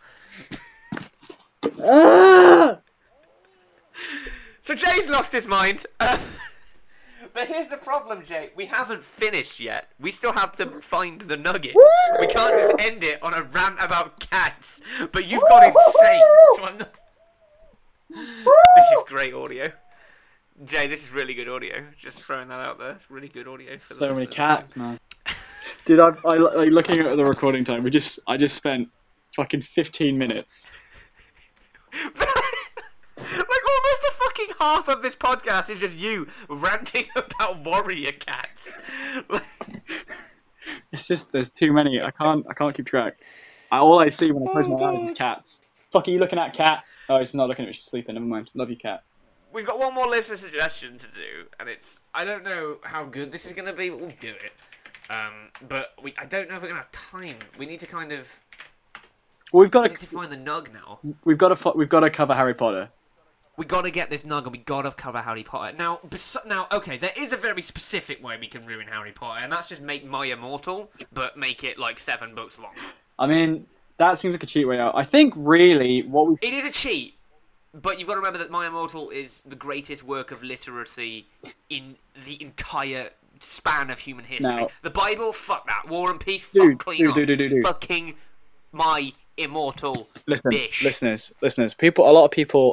Ah! So Jay's lost his mind. But here's the problem, Jay. We haven't finished yet. We still have to find the nugget. We can't just end it on a rant about cats. But you've gone insane. So I'm not... This is great audio. Jay, this is really good audio. Just throwing that out there. It's really good audio. For the So many listeners. cats, man. Dude, I like looking at the recording time. I just spent fucking 15 minutes. Like almost a fucking half of this podcast is just you ranting about warrior cats. It's just there's too many. I can't keep track. All I see when I close my eyes is cats. Fuck, are you looking at cat? Oh, she's not looking at me. She's sleeping. Never mind. Love you, cat. We've got one more listener suggestion to do, and it's I don't know how good this is going to be, but we'll do it. But I don't know if we're going to have time. We need to kind of Well, we've got need to find the nug now. we've got to cover Harry Potter. We got to get this nug, and we got to cover Harry Potter. Now, okay, there is a very specific way we can ruin Harry Potter, and that's just make My Immortal, but make it like 7 books long. I mean, that seems like a cheap way out. I think really what we It is a cheat, but you've got to remember that My Immortal is the greatest work of literacy in the entire span of human history. Now- The Bible, fuck that. War and Peace, Dude, fuck clean off. dude. Fucking My Immortal. Listen, Bish. listeners. A lot of people.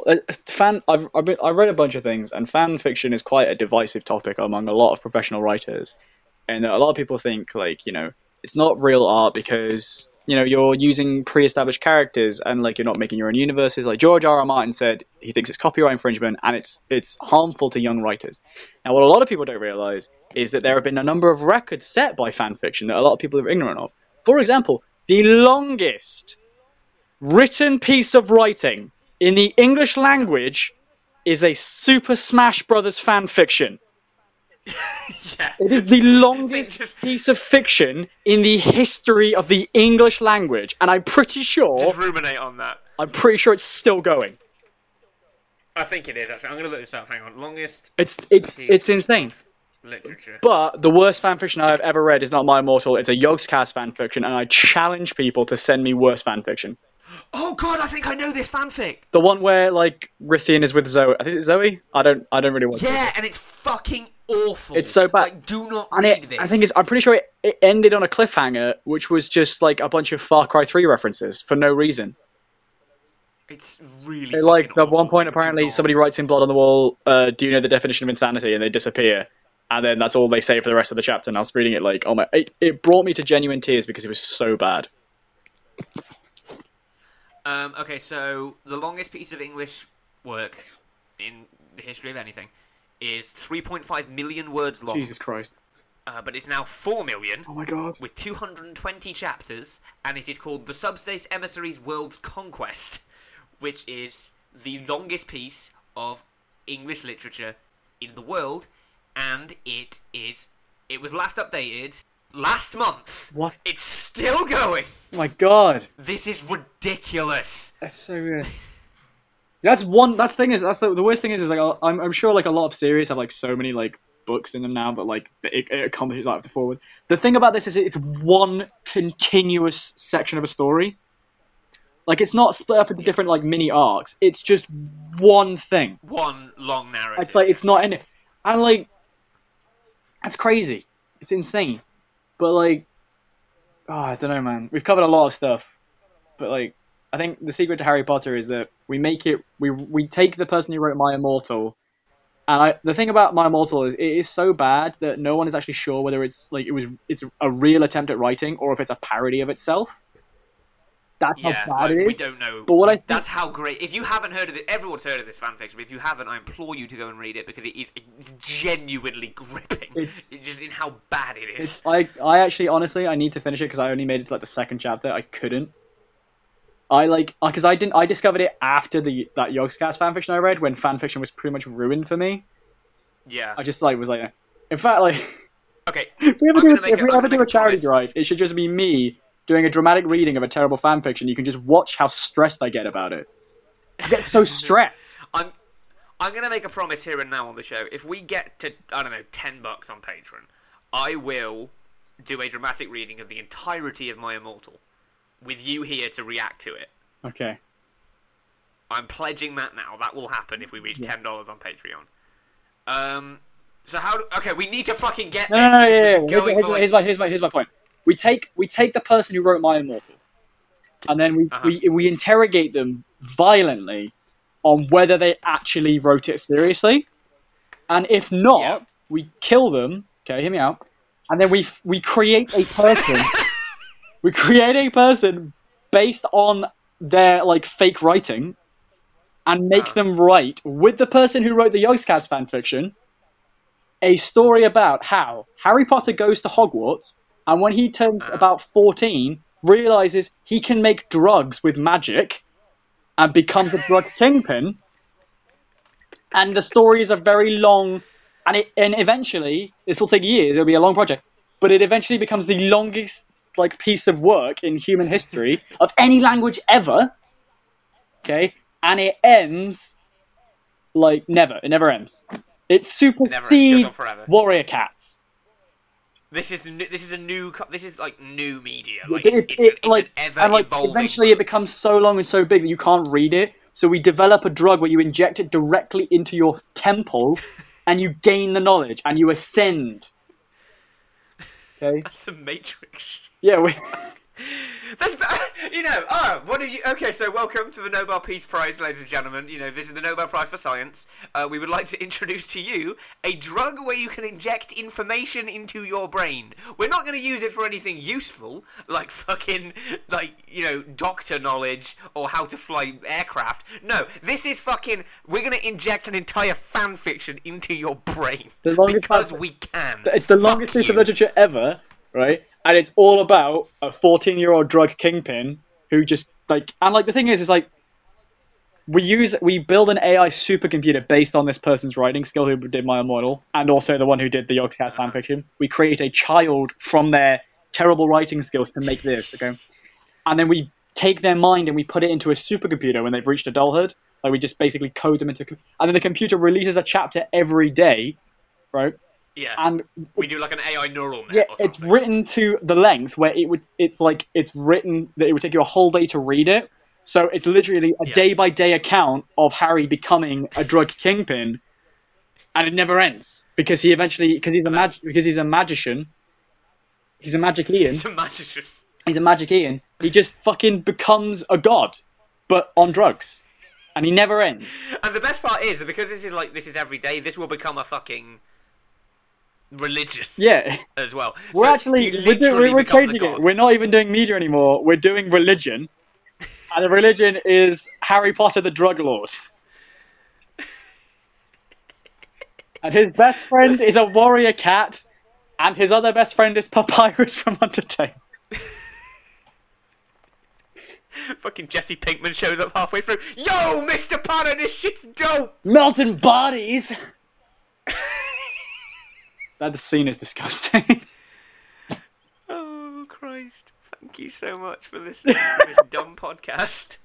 I read a bunch of things, and fan fiction is quite a divisive topic among a lot of professional writers, and a lot of people think it's not real art because you're using pre-established characters and you're not making your own universes. Like George R. R. Martin said, he thinks it's copyright infringement and it's harmful to young writers. Now, what a lot of people don't realize is that there have been a number of records set by fan fiction that a lot of people are ignorant of. For example, the longest written piece of writing in the English language is a Super Smash Brothers fan fiction. Yeah. It is the longest piece of fiction in the history of the English language, and I'm pretty sure Just ruminate on that. it's still going. I think it is, actually. I'm going to look this up. Hang on. Longest It's insane. literature. But the worst fan fiction I've ever read is not My Immortal. It's a Yogscast fan fiction, and I challenge people to send me worse fan fiction. Oh god, I think I know this fanfic. The one where Rithian is with Zoe. I think it's Zoe. I don't really want. Yeah, and it's fucking awful. It's so bad. Like, do not And read this. I'm pretty sure it ended on a cliffhanger, which was just a bunch of Far Cry 3 references for no reason. It's really At fucking one awful. point, Do apparently, not. somebody writes in blood on the wall, do you know the definition of insanity? And they disappear. And then that's all they say for the rest of the chapter. And I was reading it it brought me to genuine tears because it was so bad. Okay, so the longest piece of English work in the history of anything is 3.5 million words long. Jesus Christ. but it's now 4 million. Oh my god. With 220 chapters, and it is called The Subspace Emissaries World's Conquest, which is the longest piece of English literature in the world, and it was last updated last month. What? It's still going. Oh my god. This is ridiculous. That's so weird. That's the thing is, that's the worst thing is like, I'm sure like a lot of series have like so many like books in them now that like it accomplishes like the forward. The thing about this is it's one continuous section of a story. Like it's not split up into different like mini arcs. It's just one thing. One long narrative. It's like it's not in it, and like that's crazy. It's insane. But like, I don't know, man. We've covered a lot of stuff, but like, I think the secret to Harry Potter is that we take the person who wrote My Immortal. And the thing about My Immortal is it is so bad that no one is actually sure whether it's a real attempt at writing or if it's a parody of itself. That's how bad it is. We don't know. But that's how great. If you haven't heard of it, everyone's heard of this fanfiction. But if you haven't, I implore you to go and read it because it's genuinely gripping. It's just in how bad it is. I actually honestly I need to finish it because I only made it to like the second chapter. I couldn't. Because I discovered it after that Yogscast fanfiction I read when fanfiction was pretty much ruined for me. Yeah. I just was like, in fact, like, okay. if we ever do a charity drive, it should just be me doing a dramatic reading of a terrible fanfiction. You can just watch how stressed I get about it. I get so stressed. I'm gonna make a promise here and now on the show. If we get to $10 on Patreon, I will do a dramatic reading of the entirety of My Immortal. With you here to react to it. Okay. I'm pledging that now. That will happen if we reach $10 on Patreon. So okay, we need to fucking get this. No. Here's my point. We take the person who wrote My Immortal, and then we interrogate them violently on whether they actually wrote it seriously, and if not, we kill them. Okay, hear me out. And then we create a person. We create a person based on their like fake writing, and make them write with the person who wrote the Yogscast fanfiction a story about how Harry Potter goes to Hogwarts, and when he turns about 14, realizes he can make drugs with magic, and becomes a drug kingpin. And the story is a very long, and eventually this will take years. It'll be a long project, but it eventually becomes the longest like piece of work in human history of any language ever. Okay, and it ends like never. It never ends. It supersedes Warrior Cats. This is like new media. Like it's an ever evolving. Eventually, it becomes so long and so big that you can't read it. So we develop a drug where you inject it directly into your temple, and you gain the knowledge, and you ascend. Okay, that's some Matrix. Yeah, That's what did you? Okay, so welcome to the Nobel Peace Prize, ladies and gentlemen. This is the Nobel Prize for Science. We would like to introduce to you a drug where you can inject information into your brain. We're not going to use it for anything useful, like fucking doctor knowledge or how to fly aircraft. No, this is fucking. We're going to inject an entire fan fiction into your brain because we can. It's the longest piece of literature ever, right? And it's all about a 14-year-old drug kingpin who just the thing is like we build an AI supercomputer based on this person's writing skill who did My Immortal, and also the one who did the Yogscast fanfiction. We create a child from their terrible writing skills to make this, okay? And then we take their mind and we put it into a supercomputer when they've reached adulthood. Like we just basically code them into, and then the computer releases a chapter every day, right? Yeah, and we do like an AI neural net. Yeah, it's written to the length where it's written that it would take you a whole day to read it. So it's literally a day-by-day account of Harry becoming a drug kingpin, and it never ends because he's a magician. He's a Magic-Ian. He's a Magic-Ian. He just fucking becomes a god, but on drugs, and he never ends. And the best part is that because this is every day, this will become a fucking religion. Yeah, as well. We're changing it. We're not even doing media anymore. We're doing religion, and the religion is Harry Potter, the drug lord, and his best friend is a warrior cat And his other best friend is Papyrus from Undertale. Fucking Jesse Pinkman shows up halfway through. Yo, Mr. Potter, this shit's dope! Melting bodies! That scene is disgusting. Oh, Christ. Thank you so much for listening to this dumb podcast.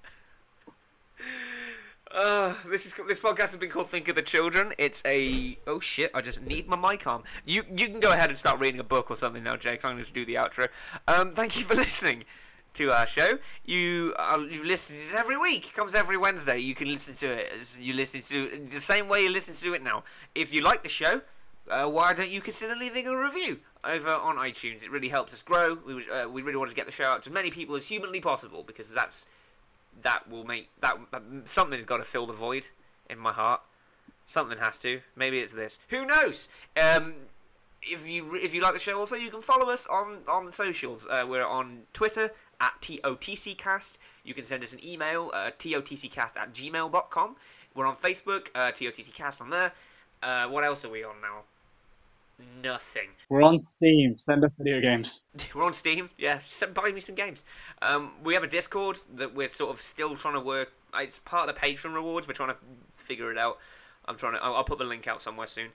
This podcast has been called Think of the Children. It's a... Oh, shit, I just need my mic on. You can go ahead and start reading a book or something now, Jake, 'cause I'm going to do the outro. Thank you for listening to our show. You've listened to this every week. It comes every Wednesday. You can listen to it as you listen to the same way you listen to it now. If you like the show, why don't you consider leaving a review over on iTunes? It really helps us grow. We really want to get the show out to as many people as humanly possible, because that will make that something's got to fill the void in my heart. Something has to. Maybe it's this. Who knows? If you like the show, also you can follow us on the socials. We're on Twitter at TOTCcast. You can send us an email, totccast@gmail.com. We're on Facebook, TOTCcast on there. What else are we on now? Nothing. We're on Steam. Send us video games. We're on Steam. Yeah, buy me some games. We have a Discord that we're sort of still trying to work. It's part of the Patreon rewards. We're trying to figure it out. I'll put the link out somewhere soon.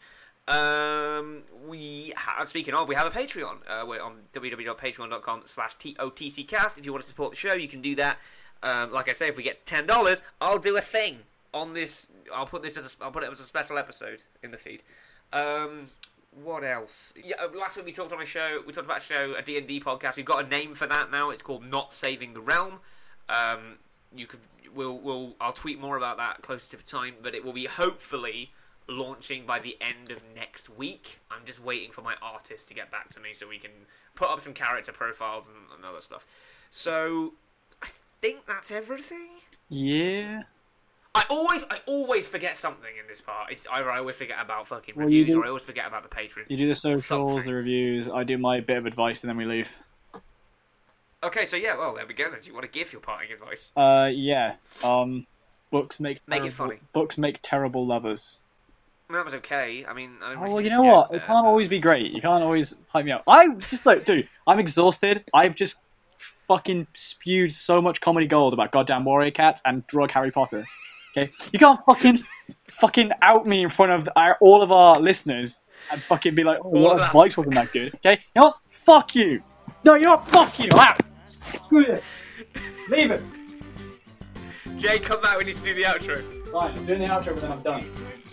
Speaking of, we have a Patreon. We're on www.patreon.com/TOTCcast. If you want to support the show, you can do that. Like I say, if we get $10, I'll do a thing on this. I'll put it as a special episode in the feed. What else? Yeah, last week we talked about a show, a D&D podcast. We've got a name for that now. It's called Not Saving the Realm. I'll tweet more about that closer to the time, but it will be hopefully launching by the end of next week. I'm just waiting for my artist to get back to me so we can put up some character profiles and other stuff. So I think that's everything. Yeah. I always forget something in this part. It's either I always forget about fucking reviews, or I always forget about the Patreon. You do the socials, the reviews. I do my bit of advice, and then we leave. Okay, so yeah, well, there we go. Do you want to give your parting advice? Yeah. Books make it funny. Books make terrible lovers. That was okay. I mean, well, you know what? It can't always be great. You can't always hype me up. Dude, I'm exhausted. I've just fucking spewed so much comedy gold about goddamn warrior cats and drug Harry Potter. Okay, you can't fucking out me in front of all of our listeners and fucking be like, oh, what advice wasn't that good? Okay, you know what? Fuck you. No, you know what? Fuck you. Out. Screw it. Leave it. Jay, come back. We need to do the outro. Fine, I'm doing the outro, but then I'm done.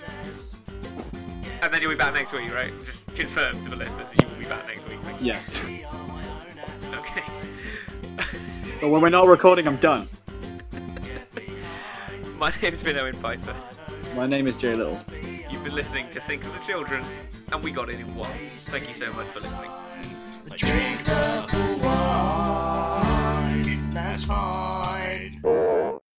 And then you'll be back next week, right? Just confirm to the listeners that you will be back next week. Yes. Okay. But when we're not recording, I'm done. My name's been Owen Piper. My name is Jay Little. You've been listening to Think of the Children, and we got it in one. Thank you so much for listening. Drink the wine, that's fine.